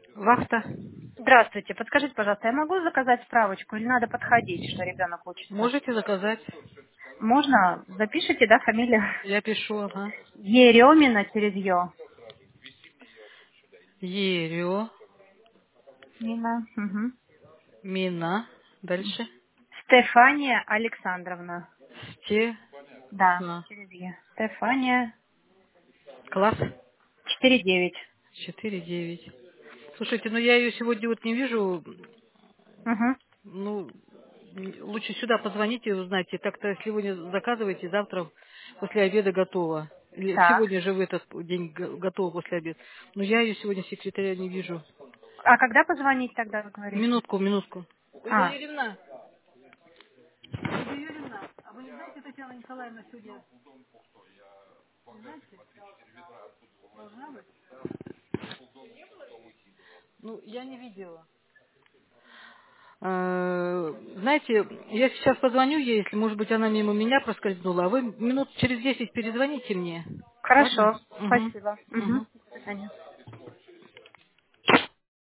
Вахта. Здравствуйте. Подскажите, пожалуйста, я могу заказать справочку или надо подходить, что ребенок учится? Можете заказать? Можно? Запишите, да, фамилию? Я пишу, ага. Еремина через Ё. Еремина. Мина. Мгм. Дальше. Стефания Александровна. Стефа. Да, через Е. Стефания Класс 4-9. 4-9. Слушайте, ну я ее сегодня вот не вижу. Угу. Ну, лучше сюда позвоните и узнайте. Так-то сегодня заказывайте, завтра после обеда готово. Или Так. сегодня же в этот день готово после обеда. Но я ее сегодня секретаря не вижу. А когда позвонить тогда, вы говорите? Минутку, минутку. Ольга А, Юрьевна. Ольга Юрьевна, а вы не знаете, Татьяна Николаевна сегодня должна быть? Ну, я не видела. Знаете, я сейчас позвоню ей, если, может быть, она мимо меня проскользнула, а вы минут через 10 перезвоните мне. Ладно? хорошо. Угу. Спасибо. Угу. Угу. До свидания.